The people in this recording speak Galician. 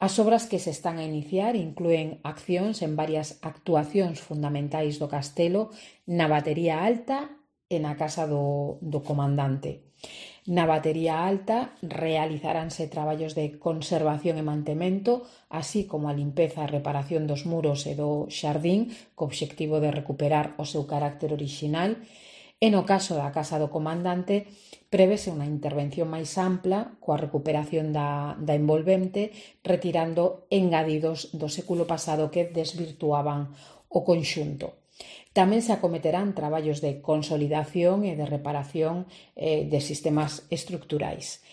As obras que se están a iniciar inclúen accións en varias actuacións fundamentais do castelo, na batería alta e na casa do comandante. Na batería alta realizaranse traballos de conservación e mantemento, así como a limpeza e reparación dos muros e do xardín, co obxectivo de recuperar o seu carácter orixinal. E no caso da casa do comandante, prevese unha intervención máis ampla coa recuperación da envolvente, retirando engadidos do século pasado que desvirtuaban o conxunto. Tamén se acometerán traballos de consolidación e de reparación de sistemas estructurais.